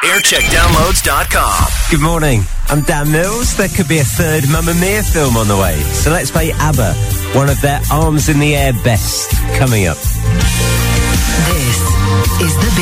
aircheckdownloads.com. Good morning, I'm Dan Mills. There could be a third Mamma Mia film on the way, so let's play ABBA, one of their Arms in the Air best, coming up. This is The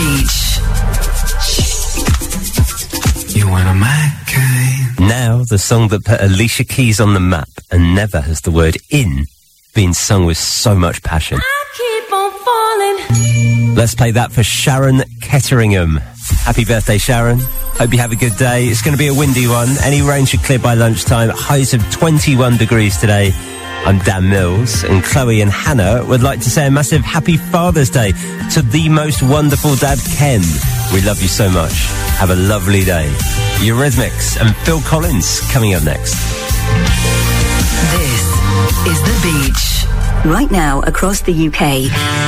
Beach. You want a my kind? Now, the song that put Alicia Keys on the map, and never has the word in been sung with so much passion. I keep on falling. Let's play that for Sharon Ketteringham. Happy birthday, Sharon. Hope you have a good day. It's going to be a windy one. Any rain should clear by lunchtime. Highs of 21 degrees today. I'm Dan Mills, and Chloe and Hannah would like to say a massive happy Father's Day to the most wonderful dad, Ken. We love you so much. Have a lovely day. Eurythmics and Phil Collins coming up next. This is The Beach. Right now across the UK.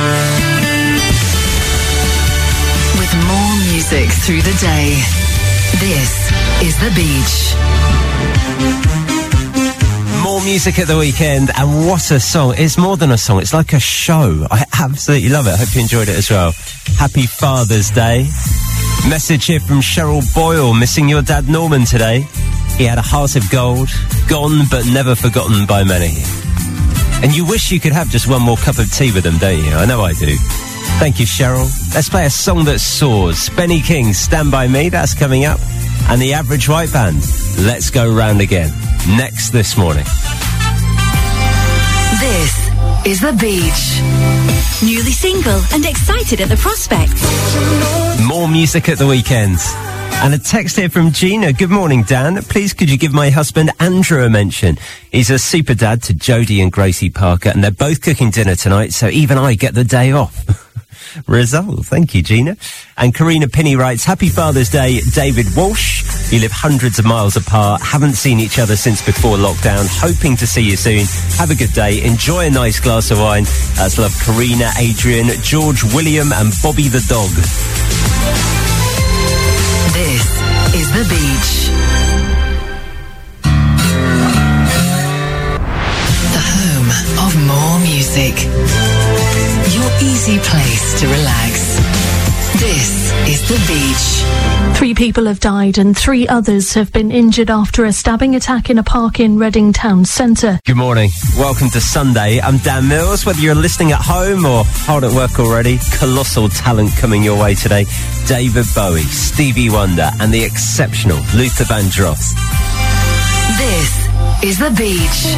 With more music through the day. This is The Beach. More music at the weekend, and what a song. It's more than a song, it's like a show. I absolutely love it. I hope you enjoyed it as well. Happy Father's Day. Message here from Cheryl Boyle, missing your dad Norman today. He had a heart of gold, gone but never forgotten by many. And you wish you could have just one more cup of tea with him, don't you? I know I do. Thank you, Cheryl. Let's play a song that soars. Benny King, Stand By Me, that's coming up. And the Average White Band, Let's Go Round Again. Next this morning. This is The Beach. Newly single and excited at the prospect. More music at the weekend. And a text here from Gina. Good morning, Dan. Please could you give my husband Andrew a mention? He's a super dad to Jodie and Gracie Parker, and they're both cooking dinner tonight, so even I get the day off. Resolve. Thank you, Gina. And Karina Pinney writes, Happy Father's Day, David Walsh. You live hundreds of miles apart, haven't seen each other since before lockdown, hoping to see you soon. Have a good day. Enjoy a nice glass of wine. That's love, Karina, Adrian, George, William, and Bobby the dog. This is The Beach. The home of more music. Your easy place to relax. This is The Beach. 3 people have died and 3 others have been injured after a stabbing attack in a park in Reading Town Centre. Good morning. Welcome to Sunday. I'm Dan Mills. Whether you're listening at home or hard at work already, colossal talent coming your way today. David Bowie, Stevie Wonder, and the exceptional Luther Vandross. This is The Beach.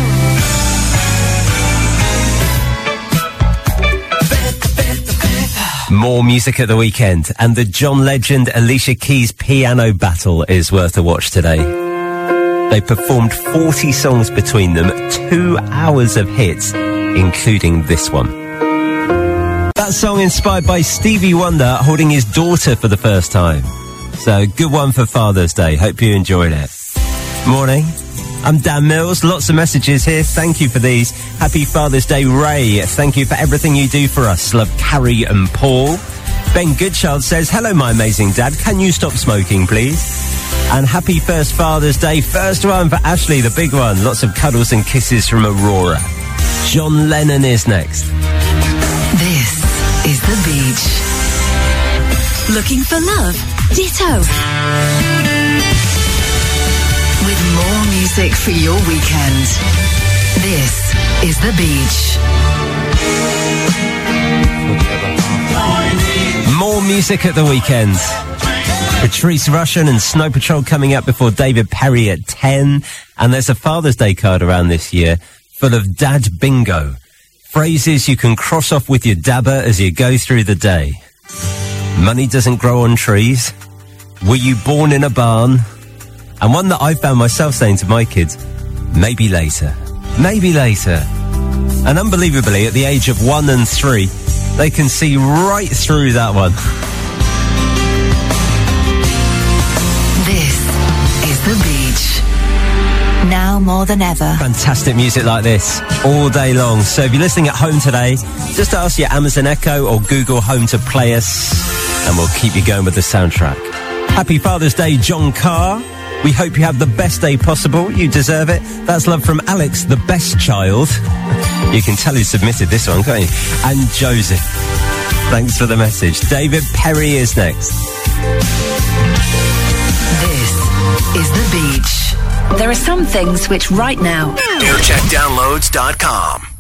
More music at the weekend, and the John Legend Alicia Keys piano battle is worth a watch today. They performed 40 songs between them, 2 hours of hits, including this one. That song inspired by Stevie Wonder holding his daughter for the first time. So, good one for Father's Day. Hope you enjoyed it. Morning. I'm Dan Mills. Lots of messages here. Thank you for these. Happy Father's Day, Ray. Thank you for everything you do for us. Love, Carrie and Paul. Ben Goodchild says, hello, my amazing dad. Can you stop smoking, please? And happy first Father's Day. First one for Ashley, the big one. Lots of cuddles and kisses from Aurora. John Lennon is next. This is The Beach. Looking for love? Ditto. With more music for your weekend. This is The Beach. More music at the weekend. Patrice Rushen and Snow Patrol coming up before David Perry at 10. And there's a Father's Day card around this year full of dad bingo. Phrases you can cross off with your dabber as you go through the day. Money doesn't grow on trees. Were you born in a barn? And one that I found myself saying to my kids, maybe later. Maybe later. And unbelievably, at the age of 1 and 3, they can see right through that one. This is The Beach. Now more than ever. Fantastic music like this all day long. So if you're listening at home today, just ask your Amazon Echo or Google Home to play us, and we'll keep you going with the soundtrack. Happy Father's Day, John Carr. We hope you have the best day possible. You deserve it. That's love from Alex, the best child. You can tell who submitted this one, can't you? And Joseph. Thanks for the message. David Perry is next. is the beach. There are some things which right now aircheckdownloads.com.